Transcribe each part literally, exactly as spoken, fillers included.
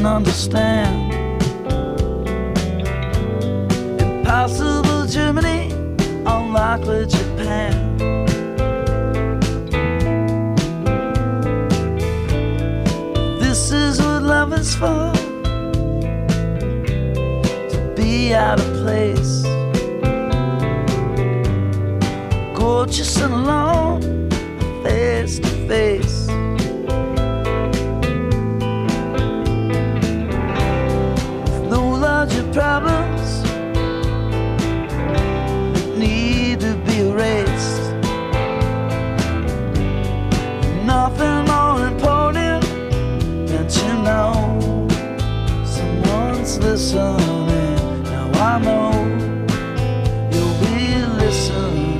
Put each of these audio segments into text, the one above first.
couldn't understand. Impossible Germany, unlikely Japan. This is what love is for, to be out of place, gorgeous and alone, face to face. With no larger problems need to be erased. Nothing more important than to know someone's listening. Now I know you'll be listening.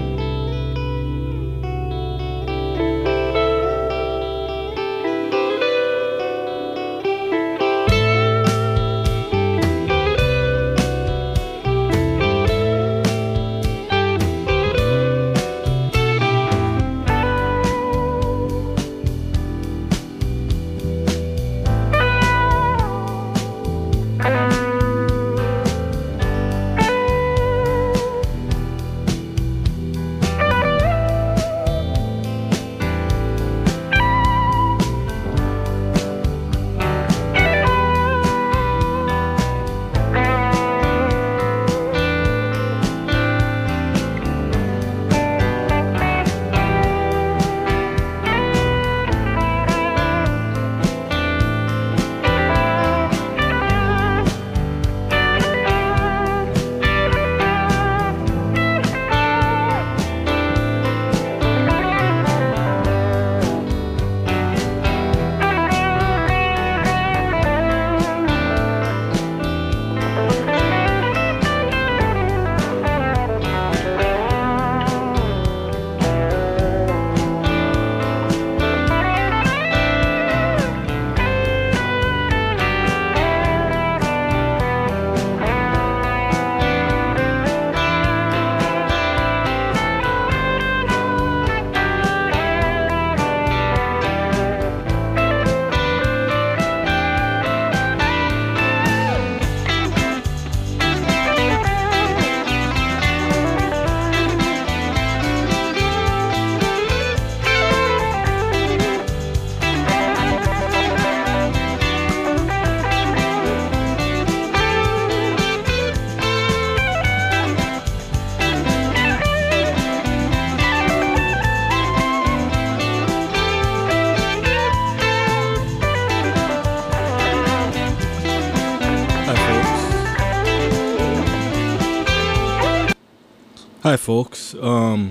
Hi folks, um,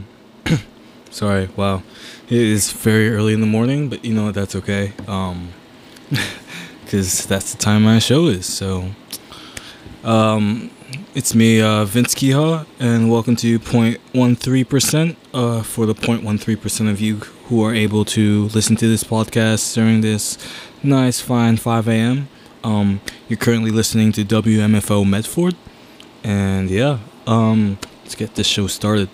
sorry, wow, it is very early in the morning, but you know what, that's okay, um, because that's the time my show is, so, um, it's me, uh, Vince Keha, and welcome to zero point one three percent, uh, for the zero point one three percent of you who are able to listen to this podcast during this nice, fine five a.m., um, you're currently listening to W M F O Medford, and yeah, um, let's get this show started.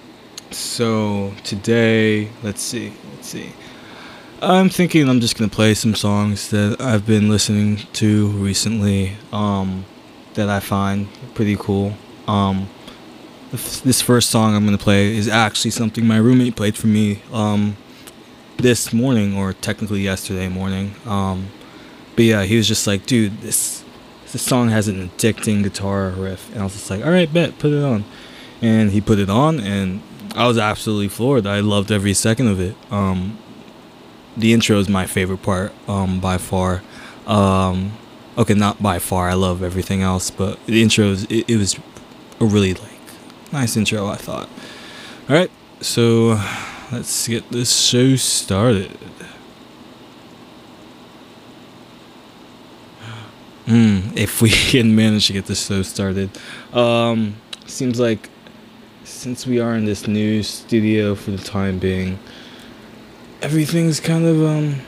So today, let's see, let's see. I'm thinking I'm just gonna play some songs that I've been listening to recently, um, that I find pretty cool. Um, this first song I'm gonna play is actually something my roommate played for me, um, this morning, or technically yesterday morning. Um, but yeah, he was just like, dude, this this song has an addicting guitar riff, and I was just like, all right, bet, put it on. And he put it on, and I was absolutely floored. I loved every second of it. Um, the intro is my favorite part, um, by far. Um, okay, not by far. I love everything else, but the intro is, it, it was a really like nice intro, I thought. All right, so let's get this show started. Mm, if we can manage to get this show started, um, seems like. Since we are in this new studio for the time being, everything's kind of, um,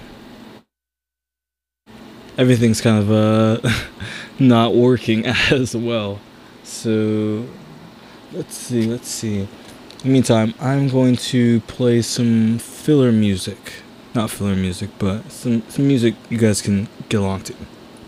everything's kind of, uh, not working as well. So, let's see, let's see. In the meantime, I'm going to play some filler music. Not filler music, but some, some music you guys can get along to.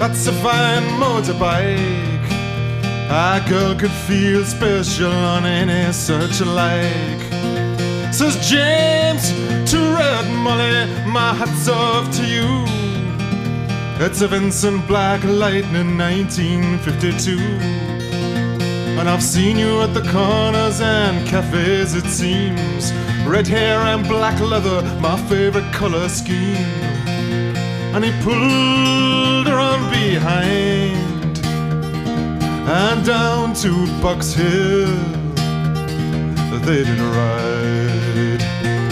That's a fine motorbike. A girl could feel special on any such like. Says James to Red Molly, my hat's off to you. It's a Vincent Black Lightning nineteen fifty-two. And I've seen you at the corners and cafes, it seems. Red hair and black leather, my favorite color scheme. And he pulled her on behind and down to Box Hill they did ride.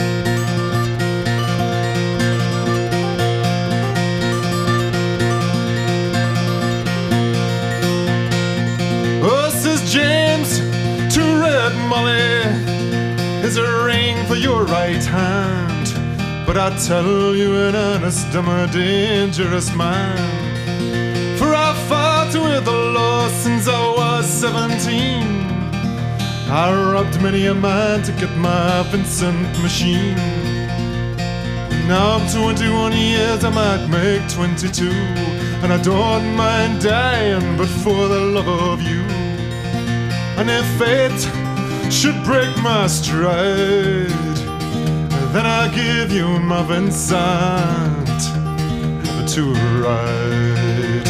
Oh, says James to Red Molly, is a ring for your right hand. But I tell you in earnest, I'm a dangerous man. For I fought with the law since I was seventeen. I robbed many a man to get my Vincent machine. Now I'm twenty-one years, I might make twenty-two. And I don't mind dying, but for the love of you. And if fate should break my stride, then I'll give you my Vincent to ride.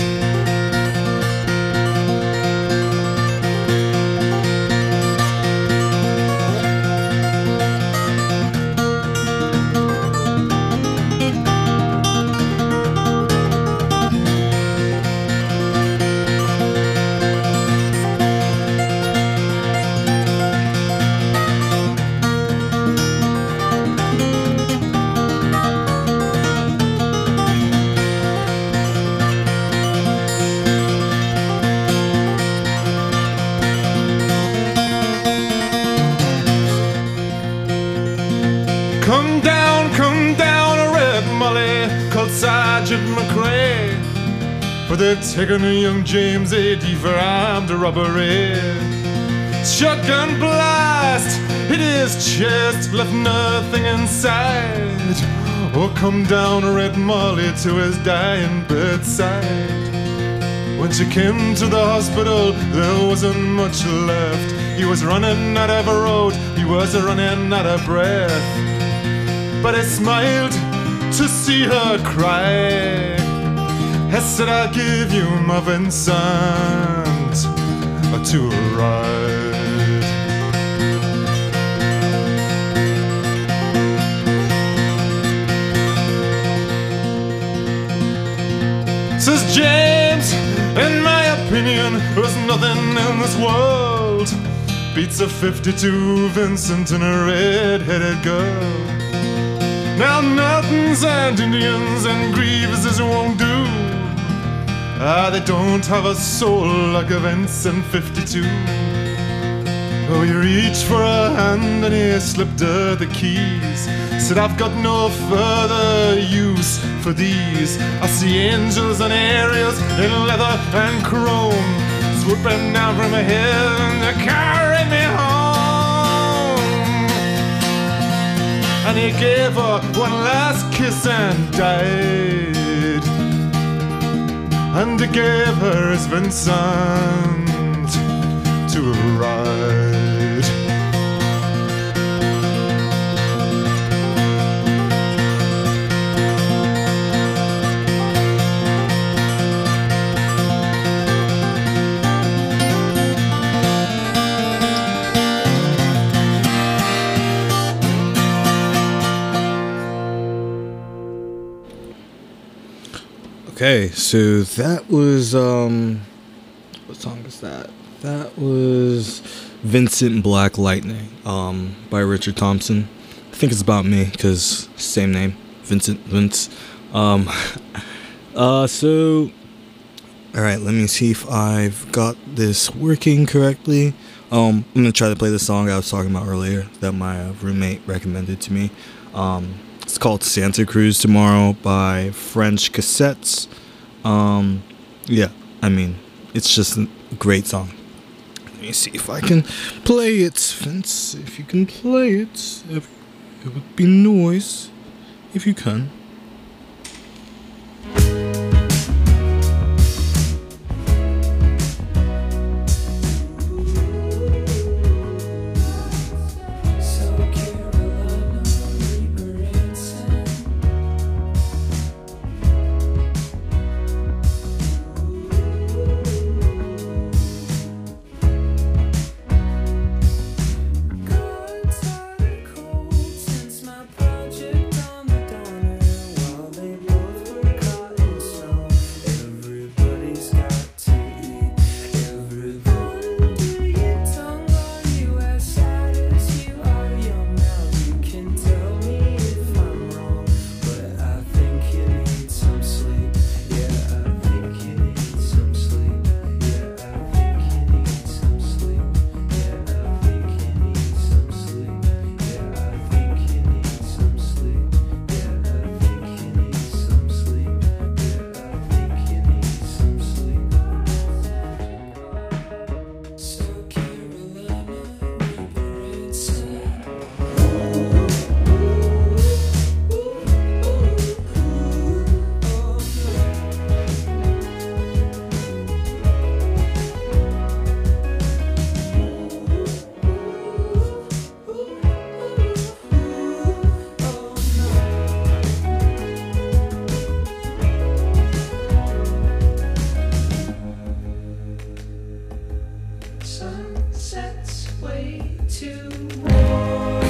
Come down, come down, Red Molly, called Sergeant McRae. For they've taken a young James A D for armed robbery. Shotgun blast hit his chest, left nothing inside. Oh, come down, Red Molly, to his dying bedside. When she came to the hospital, there wasn't much left. He was running out of a road, he was running out of breath. But I smiled to see her cry. I said, I'll give you my Vincent to ride. Says James, in my opinion, there's nothing in this world beats a fifty-two Vincent and a red-headed girl. Now Nortons and Indians and Grieveses won't do. Ah, they don't have a soul like a Vincent fifty-two. Oh, he reached for a hand and he slipped her the keys. Said, I've got no further use for these. I see angels and aerials in leather and chrome, swooping down from heaven to carry me home. And he gave her one last kiss and died. And he gave her his Vincent to ride. Okay, so that was, um, what song is that? That was Vincent Black Lightning, um, by Richard Thompson. I think it's about me, because same name, Vincent, Vince. Um, uh, so, alright, let me see if I've got this working correctly. Um, I'm gonna try to play the song I was talking about earlier that my uh, roommate recommended to me. Um, It's called Santa Cruz Tomorrow by French Cassettes. Um, yeah, I mean, it's just a great song. Let me see if I can play it, Vince. If you can play it, it would be nice if you can. cassettes way too warm.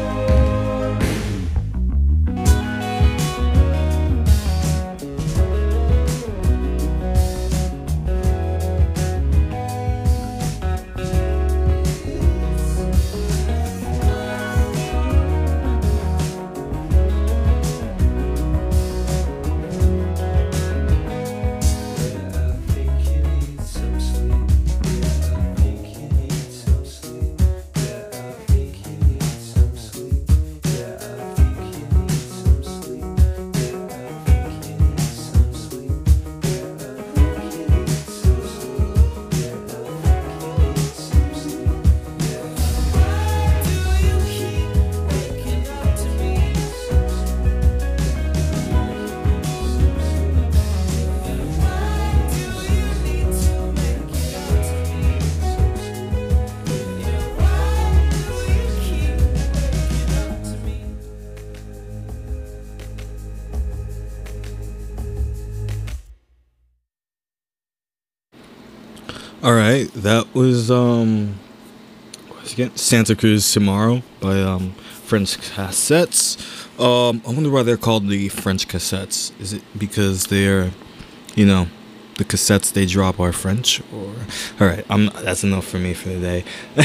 All right, that was um, what was it again? Santa Cruz Tomorrow by um French Cassettes. Um, I wonder why they're called the French Cassettes. Is it because they're, you know, the cassettes they drop are French? Or all right, I'm that's enough for me for today.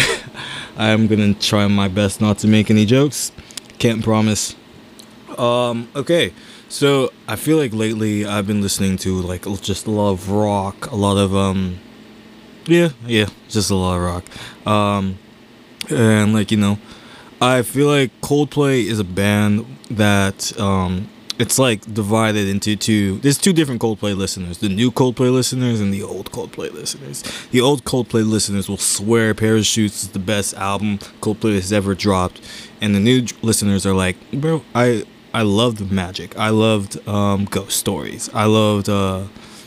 I'm gonna try my best not to make any jokes. Can't promise. Um, okay. So I feel like lately I've been listening to like just a lot of rock, a lot of um. Yeah, yeah, just a lot of rock. Um, and like, you know, I feel like Coldplay is a band that um, it's like divided into two. There's two different Coldplay listeners: the new Coldplay listeners and the old Coldplay listeners. The old Coldplay listeners will swear Parachutes is the best album Coldplay has ever dropped, and the new listeners are like, bro, I I loved Magic. I loved um, Ghost Stories. I loved uh,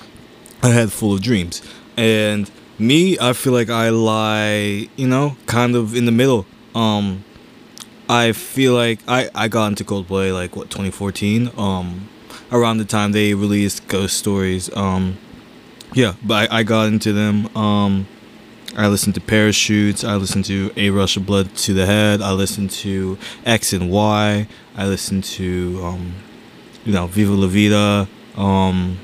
A Head Full of Dreams, and me, I feel like I lie, you know, kind of in the middle. Um, I feel like I, I got into Coldplay like what twenty fourteen, um, around the time they released Ghost Stories. Um, yeah, but I, I got into them. Um, I listened to Parachutes. I listened to A Rush of Blood to the Head. I listened to X and Y. I listened to um, you know, Viva La Vida. Um,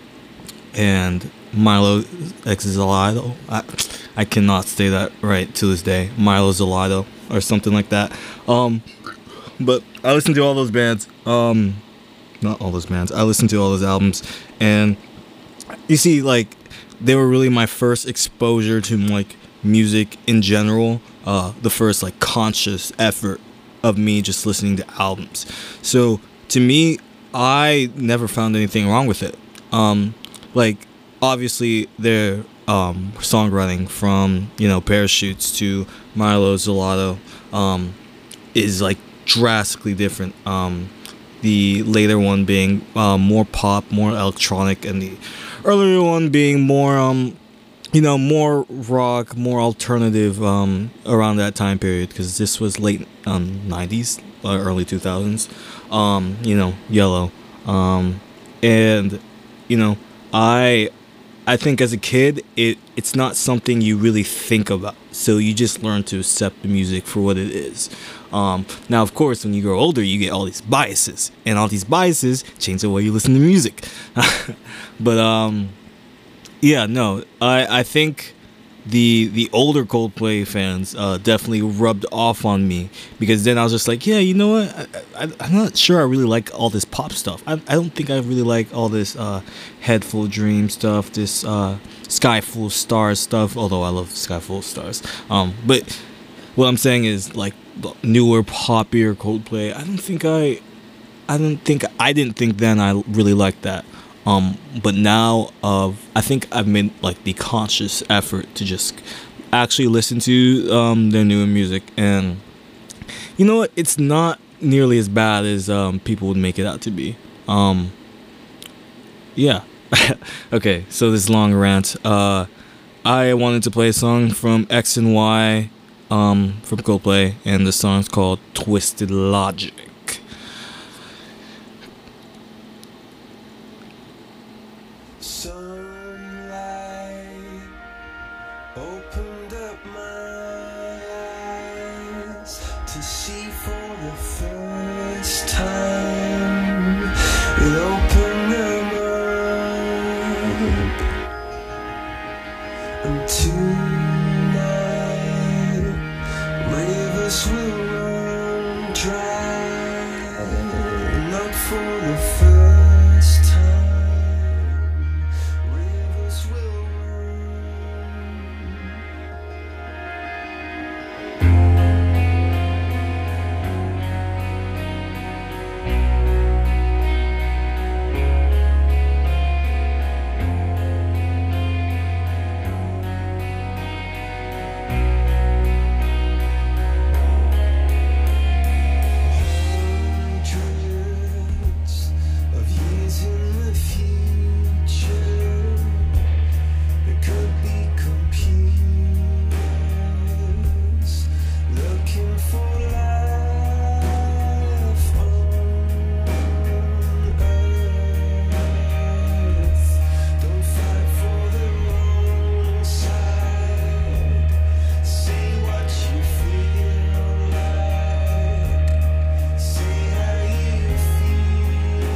and Milo Exilado. I, I cannot say that right to this day. Milo Exilado or something like that. Um, but I listened to all those bands. Um, not all those bands. I listened to all those albums, and you see, like, they were really my first exposure to like music in general. Uh, the first like conscious effort of me just listening to albums. So to me, I never found anything wrong with it. Um, like. Obviously, their um, songwriting from, you know, Parachutes to Milo Gelato um, is like drastically different. Um, the later one being uh, more pop, more electronic, and the earlier one being more, um, you know, more rock, more alternative um, around that time period, because this was late um, nineties, uh, early two thousands. Um, you know, Yellow, um, and you know, I. I think as a kid, it it's not something you really think about. So you just learn to accept the music for what it is. Um, now, of course, when you grow older, you get all these biases. And all these biases change the way you listen to music. But, um, yeah, no, I, I think the the older Coldplay fans uh, definitely rubbed off on me, because then I was just like, yeah, you know what? I, I, I'm not sure I really like all this pop stuff. I, I don't think I really like all this uh, Head Full of Dreams stuff, this uh, Sky Full of Stars stuff, although I love Sky Full of Stars. Um, but what I'm saying is, like, newer, poppier Coldplay, I don't think I, I don't think, I didn't think then I really liked that. Um, but now, uh, I think I've made like the conscious effort to just actually listen to um, their newer music, and you know what? It's not nearly as bad as um, people would make it out to be. Um, yeah. Okay. So this long rant. Uh, I wanted to play a song from X and Y, um, from Coldplay, and the song's called "Twisted Logic." Sunlight, open opened up my eyes to see for the first time. It opened them up, and tonight rivers will run dry, not for the first time. Rivers will hundreds of years in the future. It could be computers looking for life on Earth. Don't fight for the wrong side. See what you feel like. See how you feel.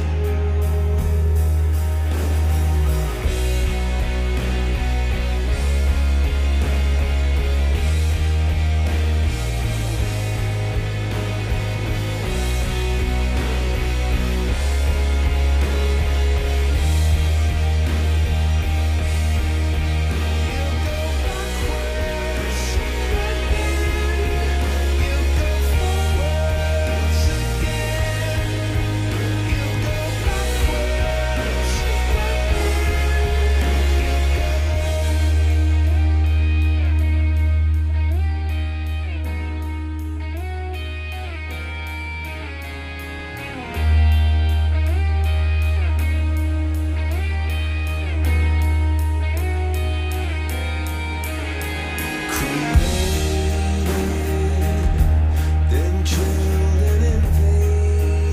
Then drilled and invaded.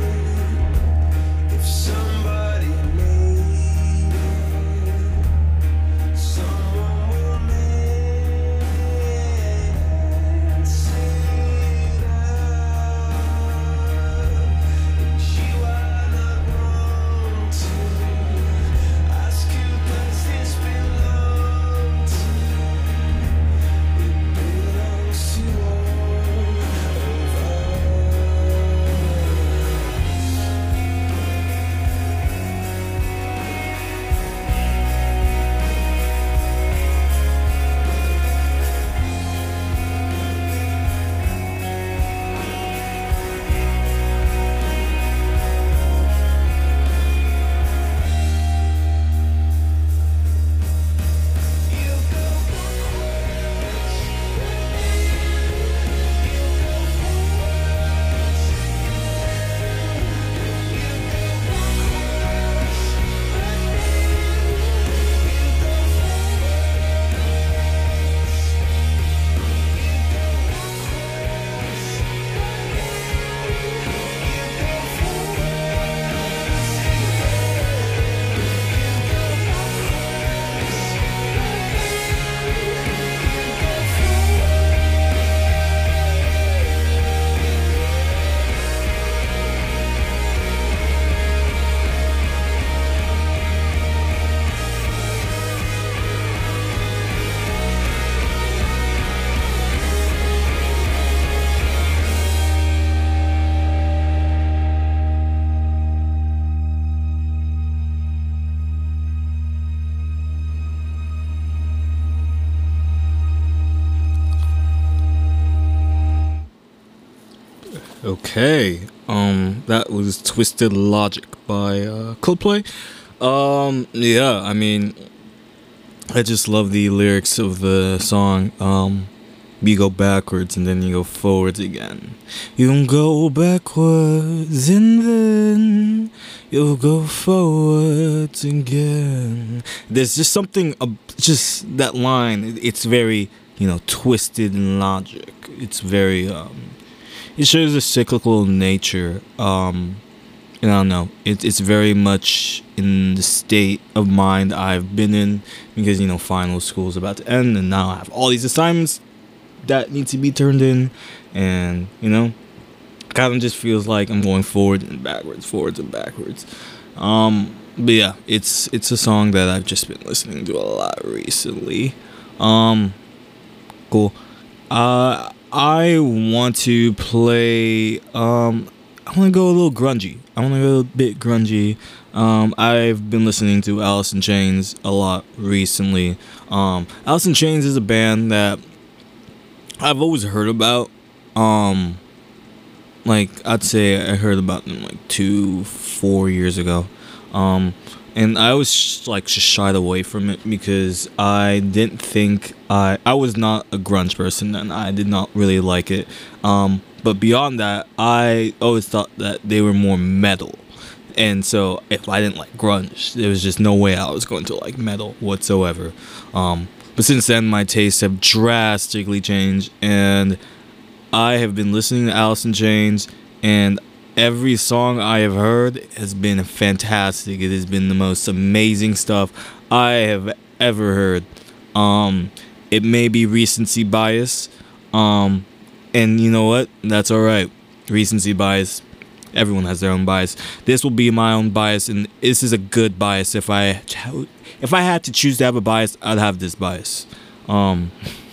If somebody made it, someone will mess it up. And you are not wrong to ask who does this belong to. It belongs to all of us. You go backwards, you go forwards, you go backwards, you go Okay, um, that was Twisted Logic by uh, Coldplay. Um, yeah, I mean, I just love the lyrics of the song. Um, you go backwards and then you go forwards again. You go backwards and then you'll go forwards again. There's just something, uh, just that line. it- It's very, you know, twisted in logic. It's very, um, it shows a cyclical nature. Um, and I don't know. It, it's very much in the state of mind I've been in because, you know, final school is about to end and now I have all these assignments that need to be turned in. And, you know, kind of just feels like I'm going forward and backwards, forwards and backwards. Um, but yeah, it's it's a song that I've just been listening to a lot recently. Um, cool. Uh, I want to play... Um, I want to go a little grungy. I want to go a bit grungy. Um, I've been listening to Alice in Chains a lot recently. Um, Alice in Chains is a band that I've always heard about. Um, like, I'd say I heard about them like two, four years ago. Um, and I was sh- like just shied away from it because I didn't think I I was not a grunge person and I did not really like it. Um, but beyond that, I always thought that they were more metal. And so if I didn't like grunge, there was just no way I was going to like metal whatsoever. Um, but since then, my tastes have drastically changed, and I have been listening to Alice in Chains, and every song I have heard has been fantastic. It has been the most amazing stuff I have ever heard. Um, it may be recency bias, um, and you know what? That's all right. Recency bias. Everyone has their own bias. This will be my own bias, and this is a good bias. If I if I had to choose to have a bias, I'd have this bias. Um,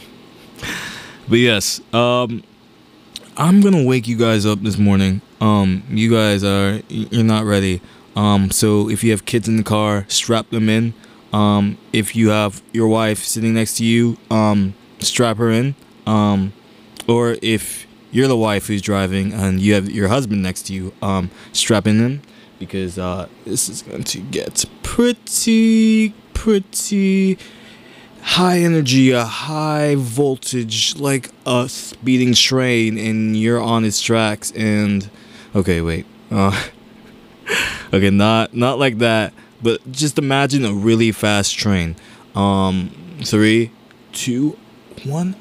but yes, um, I'm gonna wake you guys up this morning. Um, you guys are you're not ready. Um, so if you have kids in the car, strap them in. Um, if you have your wife sitting next to you, um, strap her in. Um, or if you're the wife who's driving and you have your husband next to you, um, strap in him, because uh, this is going to get pretty, pretty high energy, a high voltage, like a speeding train, and you're on its tracks. And okay, wait, uh, okay, not not like that, but just imagine a really fast train. Um, three, two, one.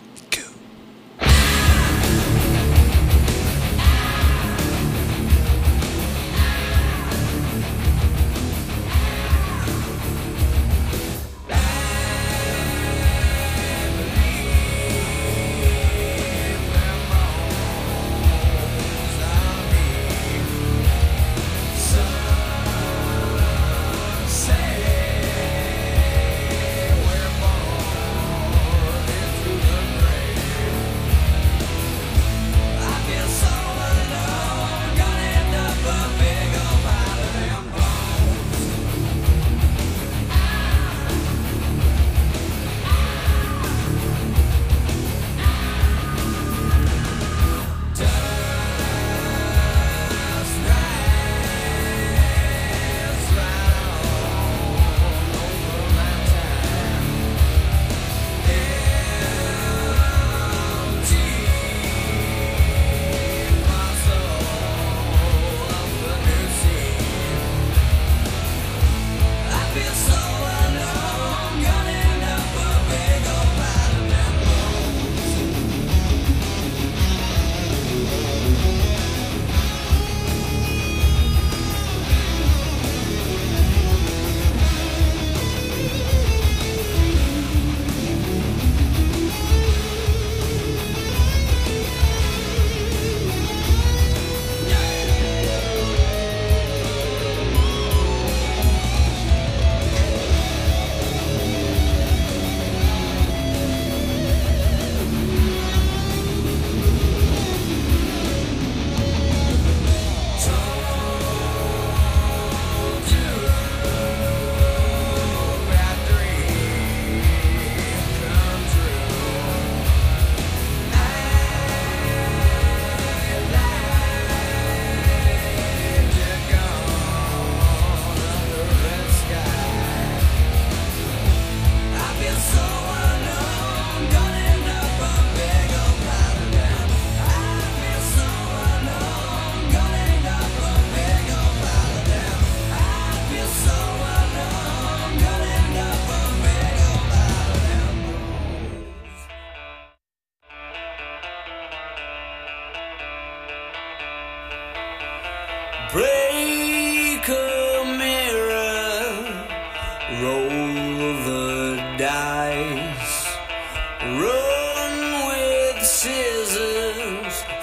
Say we're born into the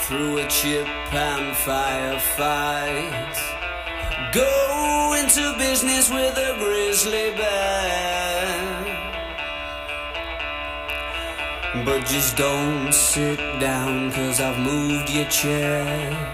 through a chip and firefight. Go into business with a grizzly bear, but just don't sit down, 'cause I've moved your chair.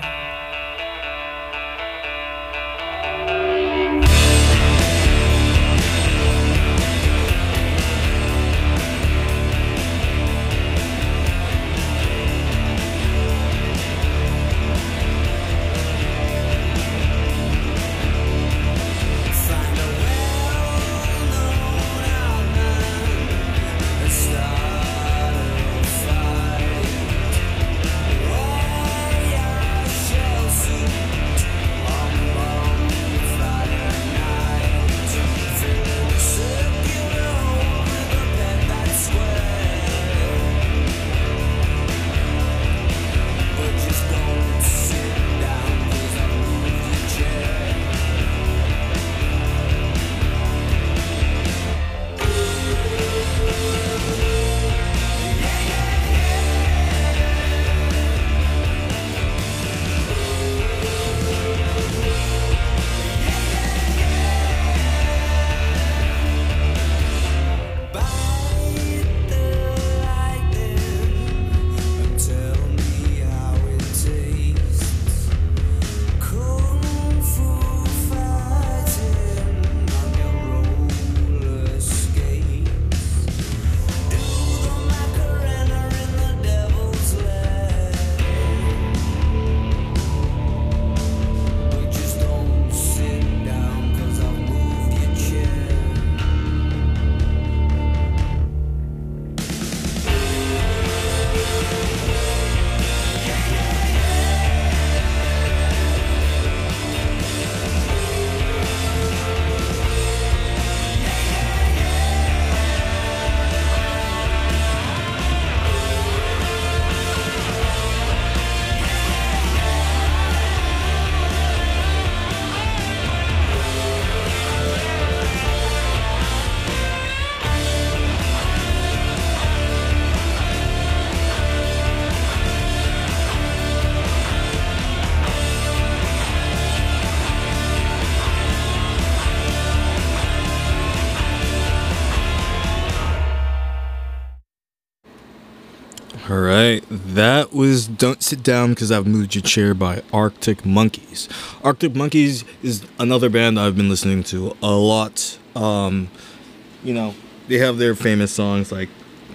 Alright, that was Don't Sit Down Because I've Moved Your Chair by Arctic Monkeys. Arctic Monkeys is another band I've been listening to a lot. Um, you know, they have their famous songs like,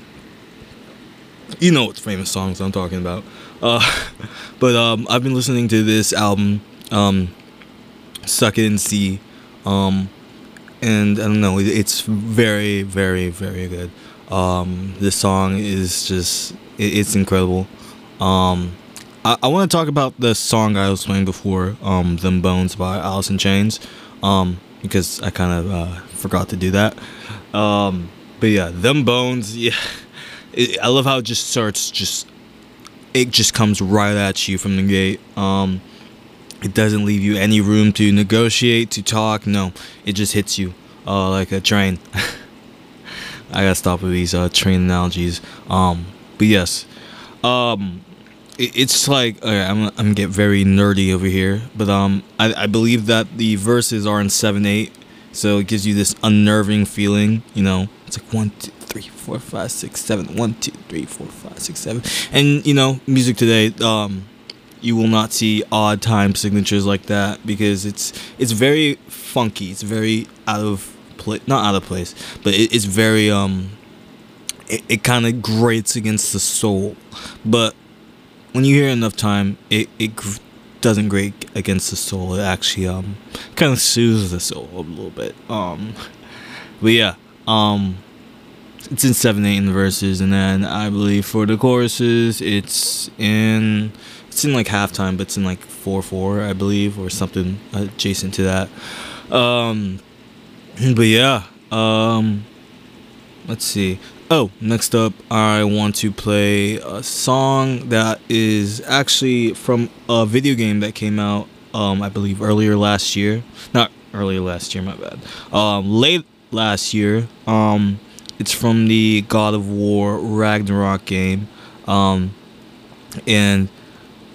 you know what famous songs I'm talking about. Uh, but um, I've been listening to this album, um, Suck It and See, um, and I don't know, it's very, very, very good. Um, this song is just, it, it's incredible. Um, I, I want to talk about the song I was playing before, um, Them Bones by Alice in Chains, um, because I kind of uh, forgot to do that. Um, but yeah, Them Bones, yeah, it, I love how it just starts, just, it just comes right at you from the gate. Um, it doesn't leave you any room to negotiate, to talk, no, it just hits you uh, like a train. I gotta stop with these uh, train analogies. Um, but yes, um, it, it's like okay, I'm I'm gonna get very nerdy over here, but um, I, I believe that the verses are in seven eight, so it gives you this unnerving feeling. You know, it's like one two three four five six seven, one two three four five six seven, and you know, music today, um, you will not see odd time signatures like that because it's it's very funky. It's very out of Play, not out of place, but it, it's very um it, it kind of grates against the soul, but when you hear enough time it, it gr- doesn't grate against the soul. It actually um kind of soothes the soul a little bit. Um but yeah, um it's in seven eight in the verses, and then I believe for the choruses it's in it's in like halftime, but it's in like four four I believe, or something adjacent to that. um But yeah, um, let's see. Oh, next up, I want to play a song that is actually from a video game that came out, um, I believe earlier last year. Not earlier last year, my bad. Um, late last year. Um, it's from the God of War Ragnarok game. Um, and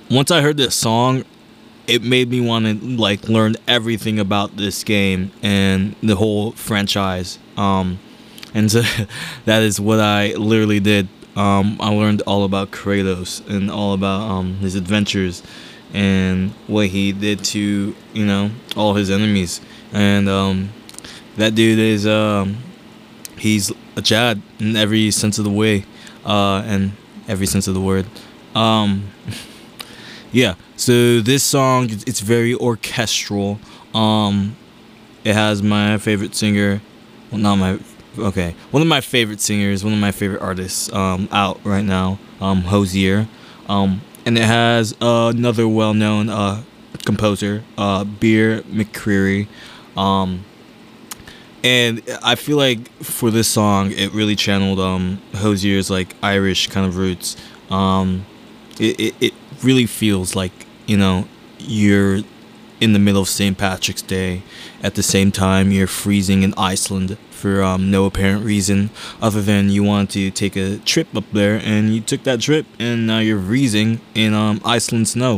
once I heard this song, it made me want to like learn everything about this game and the whole franchise. Um, and so that is what I literally did. Um, I learned all about Kratos and all about um, his adventures and what he did to, you know, all his enemies. And um, that dude is, um, he's a Chad in every sense of the way, uh, and every sense of the word. Um, yeah, so this song, it's very orchestral. Um, it has my favorite singer, well, not my, okay, one of my favorite singers, one of my favorite artists um, out right now, um, Hozier. Um, and it has uh, another well-known uh, composer, uh, Beer McCreary. Um, and I feel like for this song, it really channeled um, Hozier's like Irish kind of roots. Um, it, it, it really feels like, you know, you're in the middle of Saint Patrick's Day. At the same time, you're freezing in Iceland for um, no apparent reason other than you want to take a trip up there, and you took that trip, and now you're freezing in um, Iceland snow.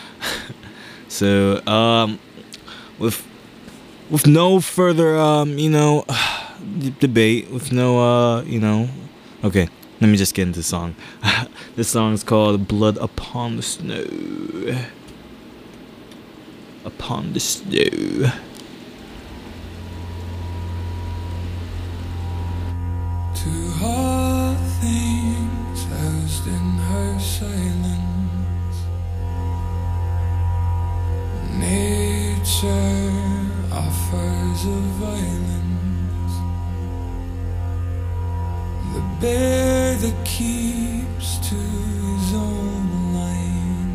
So, um, with with no further, um, you know, debate, with no, uh, you know, okay, let me just get into the song. This song is called "Blood Upon the Snow." Upon the snow. To all things housed in her silence, nature offers a violence, the bear that keeps to his own line,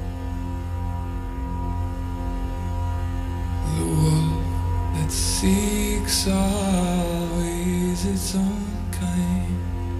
the wolf that seeks always its own kind,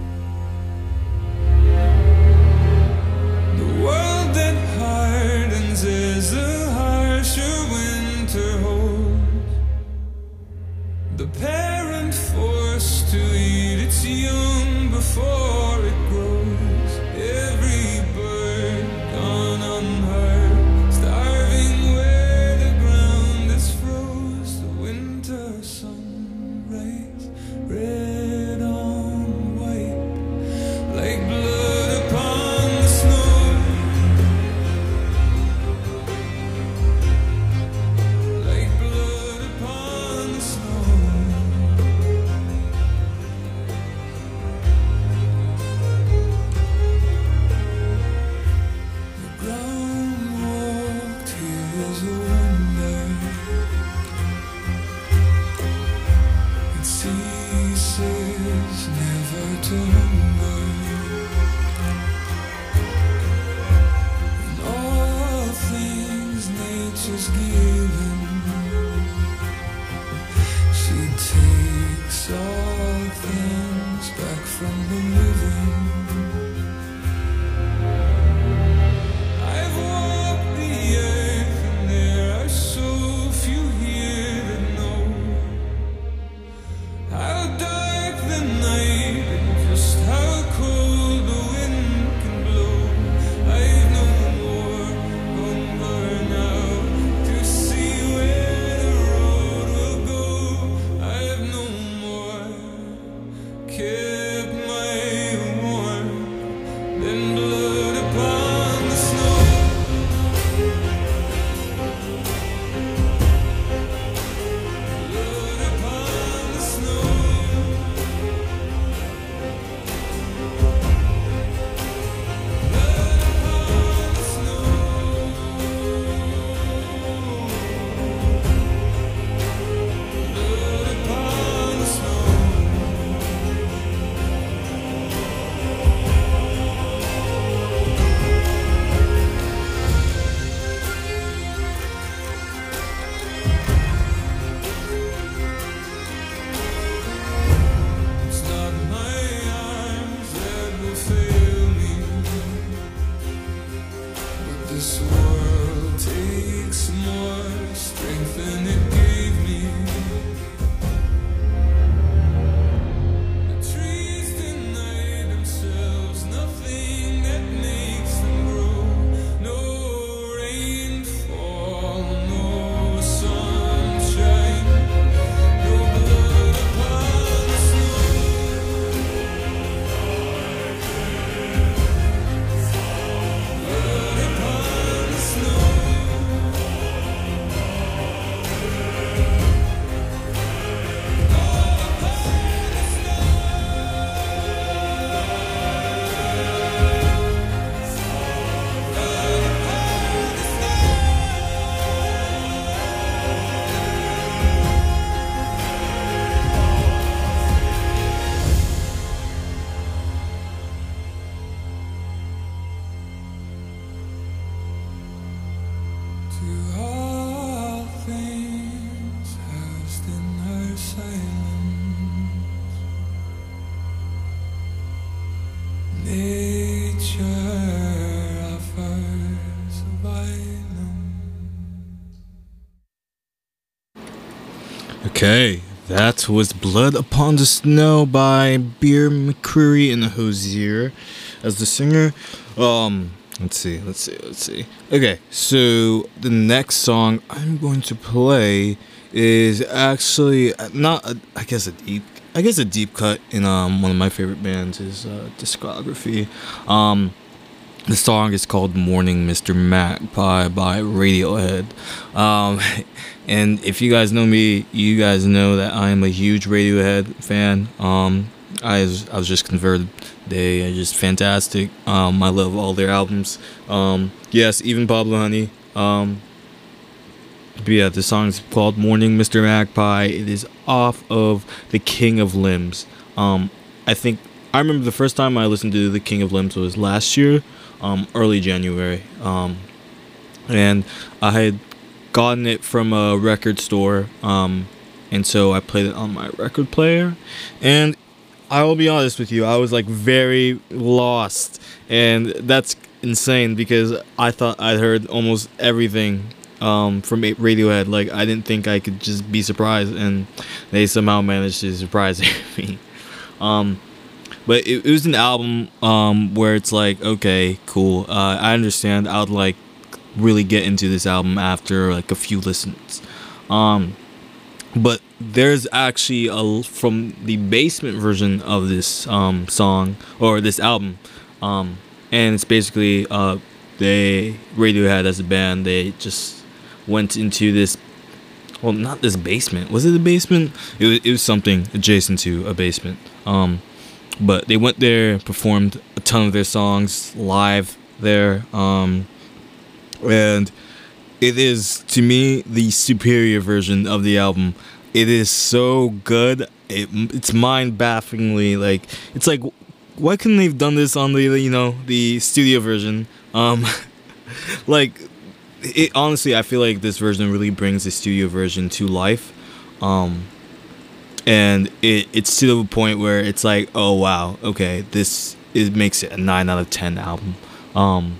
the world that hardens as the harsher winter holds, the parent forced to eat its young before it grows, every bird gone unheard, starving where the ground is froze, the winter sunrise red on white, like blood upon the snow, like blood upon the snow. The ground walked here as a wonder, it ceases never to hunger, in all things nature's given, she takes all things back from the living. I've walked the earth and there are so few here that know how dark the night and just how cold the wind can blow. I've no more hunger now to see where the road will go. I've no more kept my warmth than blood upon the snow. Blood upon the snow. Blood upon the snow. Blood upon the snow. It's not my arms that will fail me, but this world takes more strength than it gave me. The trees deny themselves nothing that makes them grow. No through all things, housed in her silence. Nature offers violence. Okay, that was Blood Upon the Snow by Beer McCreary and Hosier as the singer. Um, let's see, let's see, let's see. Okay, so the next song I'm going to play is actually not, a, I guess a deep, I guess a deep cut in um one of my favorite bands' is uh, discography. Um, the song is called "Morning, Mister Magpie" by Radiohead. Um, and if you guys know me, you guys know that I am a huge Radiohead fan. Um, I was I was just converted. They are just fantastic. Um, I love all their albums. Um, yes, even Pablo Honey. Um, but yeah, the song is called "Morning, Mister Magpie." It is off of The King of Limbs. Um, I think I remember the first time I listened to The King of Limbs was last year, um, early January. Um, and I had gotten it from a record store. Um, and so I played it on my record player. And I will be honest with you, I was like very lost, and that's insane because I thought I'd heard almost everything um, from Radiohead. Like, I didn't think I could just be surprised, and they somehow managed to surprise me. Um, but it, it was an album um, where it's like, okay, cool. Uh, I understand. I would like really get into this album after like a few listens. Um, But there's actually a from the Basement version of this um, song or this album, um, and it's basically uh, they Radiohead as a band, they just went into this, well, not this basement. Was it a basement? It was, it was something adjacent to a basement. Um, but they went there, performed a ton of their songs live there, um, and it is, to me, the superior version of the album. It is so good. It, it's mind-bafflingly, like, it's like, why couldn't they've done this on the, you know, the studio version? Um, like, it, honestly, I feel like this version really brings the studio version to life. Um, and it, it's to the point where it's like, oh, wow, okay, this, it makes it a nine out of ten album. Um,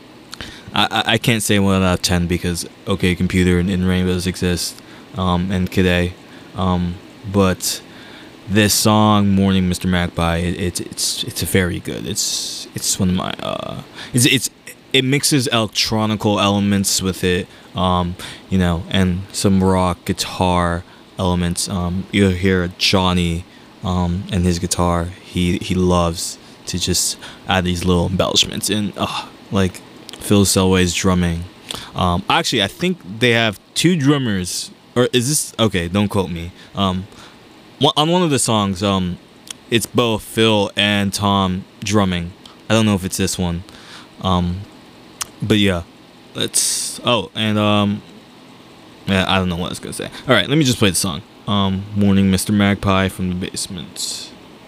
I, I can't say one out of ten because OK Computer and In Rainbows exist, um, and Kid A, um, but this song "Morning, Mister Magpie," it, it's it's it's very good. It's it's one of my uh, it's it's it mixes electronical elements with it, um, you know, and some rock guitar elements. Um, you'll hear Johnny, um, and his guitar. He he loves to just add these little embellishments in, uh, like Phil Selway's drumming. Um, actually, I think they have two drummers, or is this okay? Don't quote me. Um, one, on one of the songs, um, it's both Phil and Tom drumming. I don't know if it's this one, um, but yeah, let's. Oh, and um, yeah, I don't know what I was gonna say. All right, let me just play the song. Um, "Morning, Mister Magpie" from the Basement.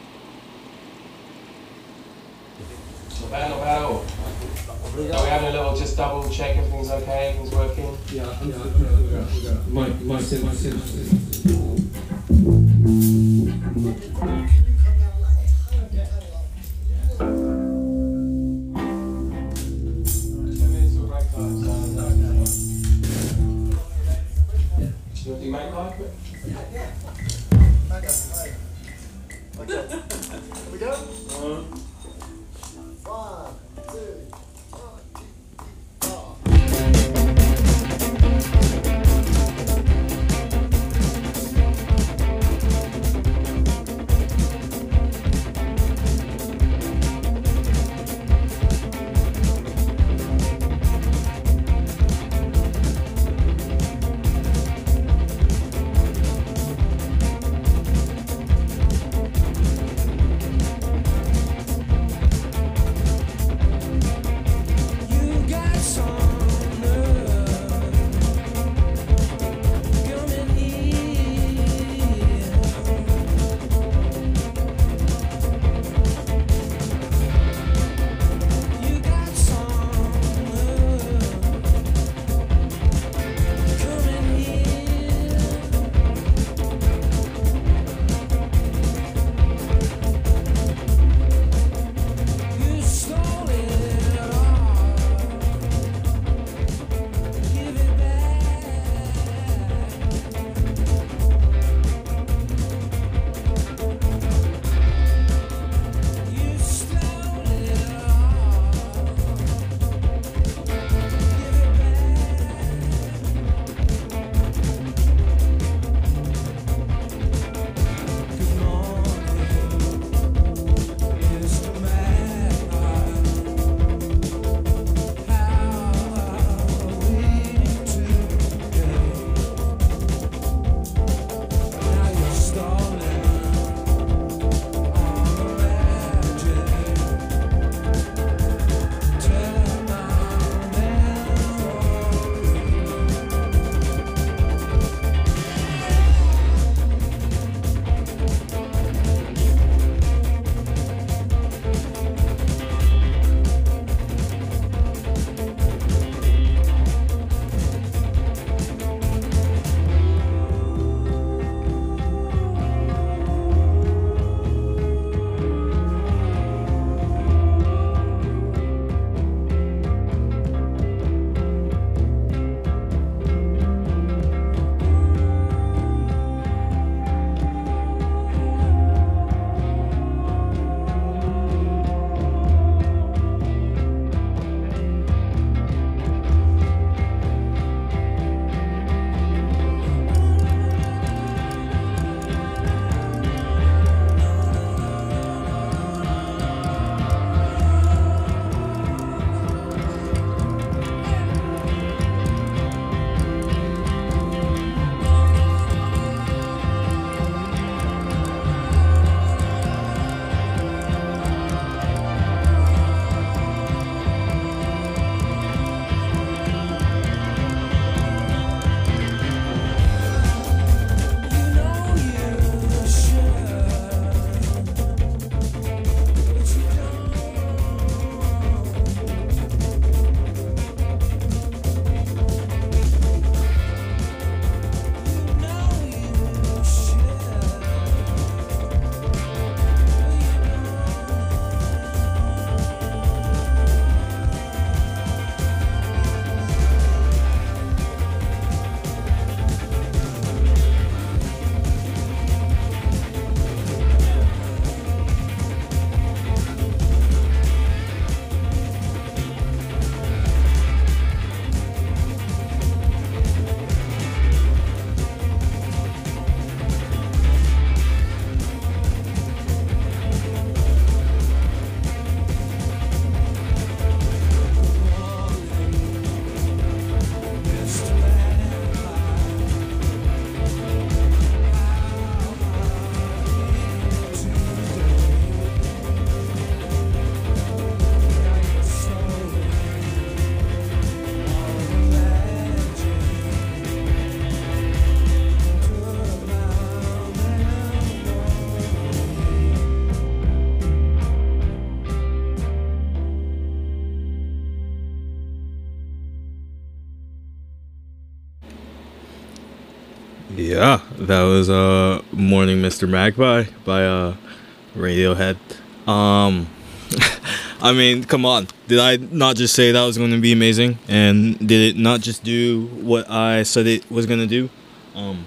Not bad, not bad at all. Are we having a little just double check everything's okay, everything's working? Yeah, yeah, yeah, yeah. Mike, Mike, Mike, Mike. Ten minutes or break time. Do you want to do make live quick? We go? One, two. Yeah, that was uh Morning Mister Magpie by uh Radiohead. Um I mean, come on. Did I not just say that was going to be amazing? And did it not just do what I said it was going to do? Um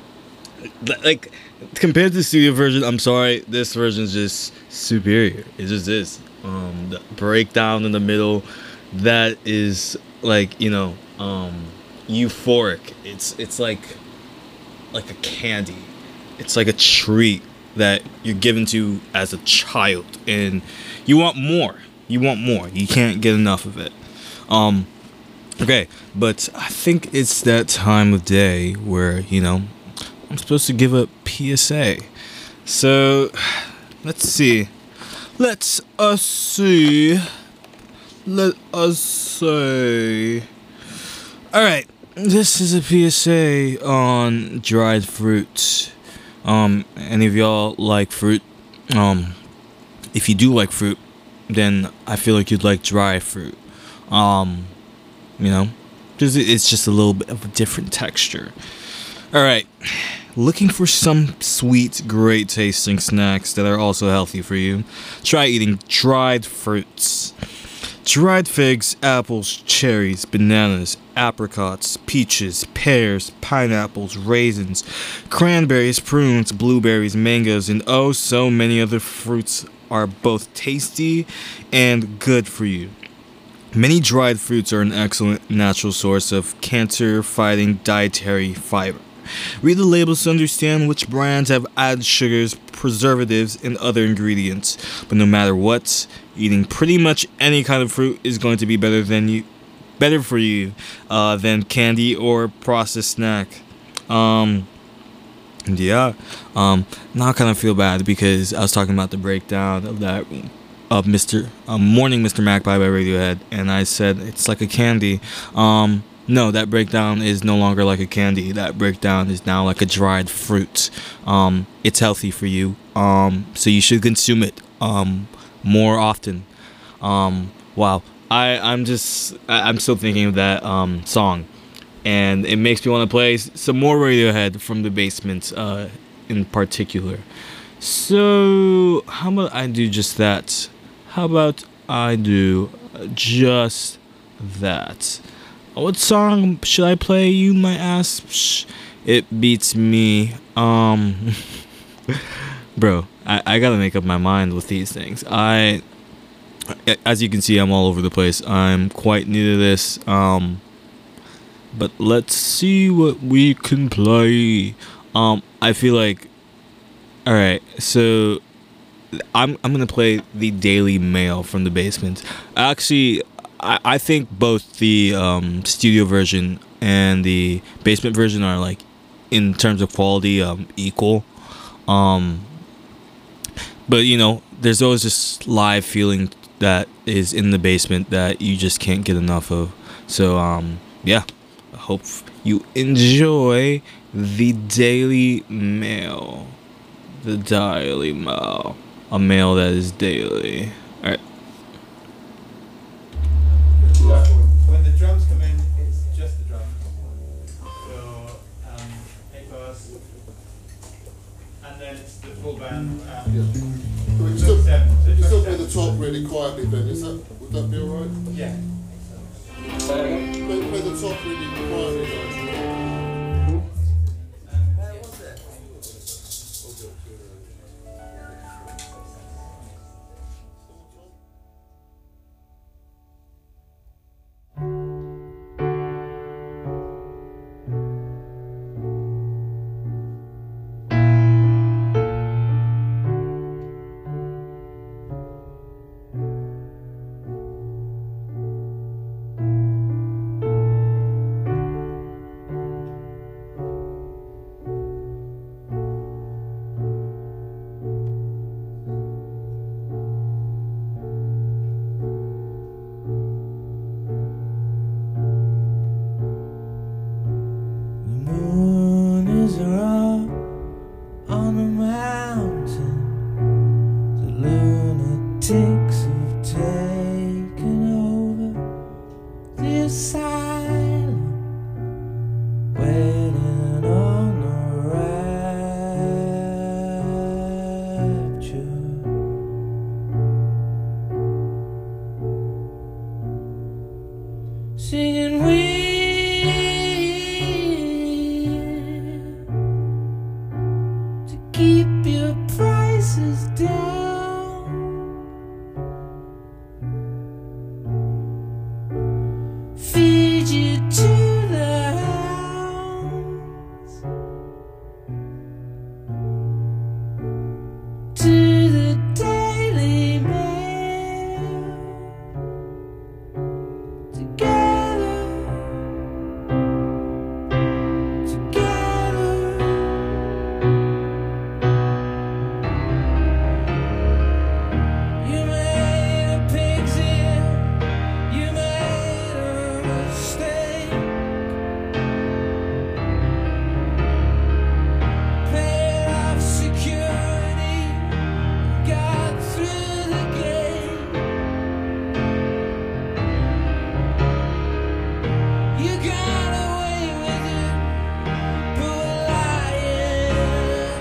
li- like compared to the studio version, I'm sorry, this version is just superior. It just is. Um the breakdown in the middle, that is like, you know, um euphoric. It's it's like like a candy. It's like a treat that you're given to as a child, and you want more. You want more. You can't get enough of it. Um, okay, but I think it's that time of day where, you know, I'm supposed to give a P S A. So, let's see. Let's us see. Let us say. All right. This is a P S A on dried fruits. Um, any of y'all like fruit? Um, if you do like fruit, then I feel like you'd like dry fruit. Um, you know, because it's just a little bit of a different texture. All right, looking for some sweet, great tasting snacks that are also healthy for you? Try eating dried fruits. Dried figs, apples, cherries, bananas, apricots, peaches, pears, pineapples, raisins, cranberries, prunes, blueberries, mangoes, and oh so many other fruits are both tasty and good for you. Many dried fruits are an excellent natural source of cancer-fighting dietary fiber. Read the labels to understand which brands have added sugars, preservatives, and other ingredients. But no matter what, eating pretty much any kind of fruit is going to be better than you, better for you, uh, than candy or processed snack. Um, yeah. Um, now I kind of feel bad because I was talking about the breakdown of that of Mister Um, Morning Mister Magpie by Radiohead, and I said it's like a candy. Um. No, that breakdown is no longer like a candy. That breakdown is now like a dried fruit. Um, it's healthy for you. Um, so you should consume it um, more often. Um, wow, I I'm just I, I'm still thinking of that um, song, and it makes me want to play some more Radiohead from the basement, uh, in particular. So how about I do just that? How about I do just that? What song should I play, you might ask? Psh, it beats me. Um, bro, I, I gotta make up my mind with these things. I, as you can see, I'm all over the place. I'm quite new to this. Um, but let's see what we can play. Um, I feel like, all right, so I'm I'm gonna play the Daily Mail from the basement. Actually, I, I think both the um, studio version and the basement version are like, in terms of quality, um, equal. Um, but you know, there's always this live feeling that is in the basement that you just can't get enough of. So um, yeah, I hope you enjoy the Daily Mail. The Daily Mail, a mail that is daily. All right. When the drums come in, it's just the drum. So, um, A first, and then it's the full band. Um, We can still, we can still play the top really quietly then, is that, would that be alright? Yeah. Play, play the top really quietly guys. Asylum, waiting on the singing we to keep your prices down. Feed you to the hounds, to the Daily Mail. Together, together, you made a pig's ear, you made a mistake. Paid off security, got through the gate. You got away with it, but we're lying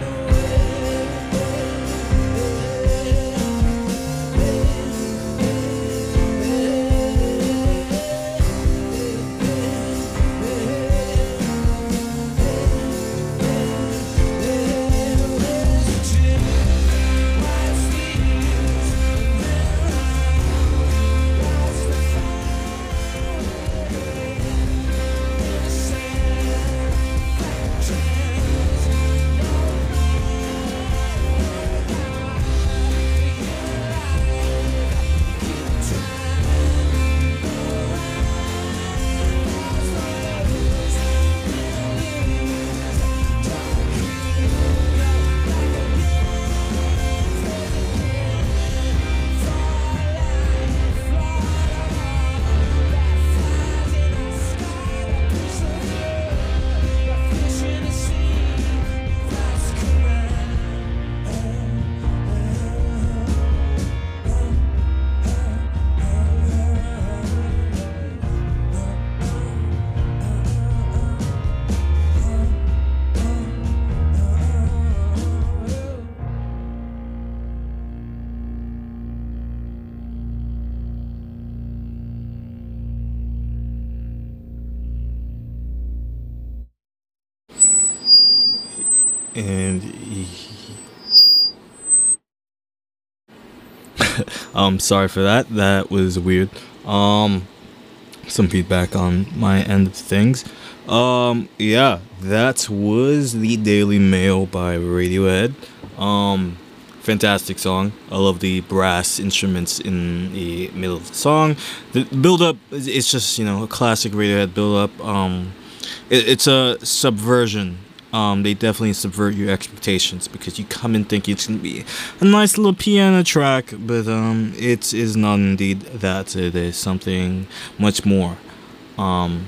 And um sorry for that. That was weird. Um some feedback on my end of things. Um yeah, that was the Daily Mail by Radiohead. Um fantastic song. I love the brass instruments in the middle of the song. The build up, it's just, you know, a classic Radiohead build up. Um it, it's a subversion. Um, they definitely subvert your expectations because you come in thinking it's gonna be a nice little piano track, but um, it is not indeed that. It is something much more. Um,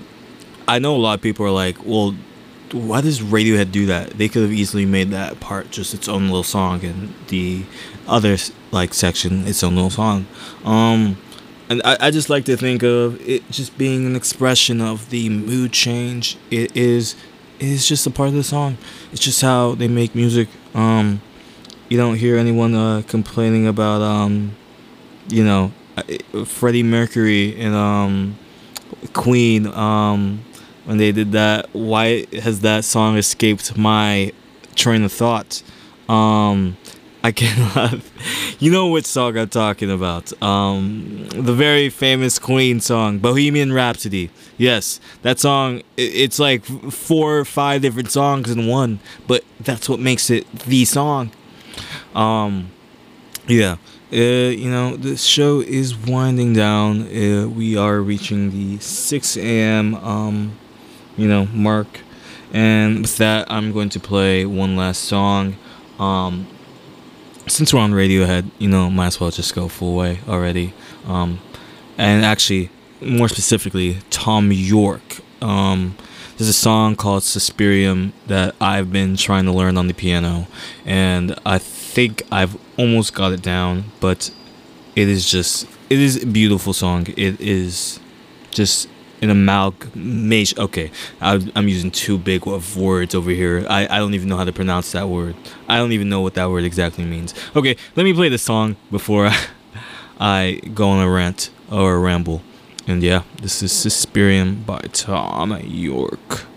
I know a lot of people are like, "Well, why does Radiohead do that? They could have easily made that part just its own little song, and the other like section its own little song." Um, and I, I just like to think of it just being an expression of the mood change. It is. It's just a part of the song. It's just how they make music. Um, you don't hear anyone uh, complaining about, um, you know, Freddie Mercury and um, Queen. Um, when they did that, why has that song escaped my train of thought? Um, I cannot. You know which song I'm talking about. Um, the very famous Queen song, Bohemian Rhapsody. Yes, that song, it's like four or five different songs in one, but that's what makes it the song. Um, yeah, uh, you know, the show is winding down. Uh, we are reaching the six a.m., um, you know, mark. And with that, I'm going to play one last song. Um, since we're on Radiohead, you know, might as well just go full way already. Um, and actually, more specifically, Tom York. Um, there's a song called Suspirium that I've been trying to learn on the piano, and I think I've almost got it down, but it is just, it is a beautiful song. It is just an amalgamation. Okay, I, I'm using too big of words over here. I, I don't even know how to pronounce that word. I don't even know what that word exactly means. Okay, let me play the song before I, I go on a rant or a ramble. And yeah, this is Suspirium by Tom York.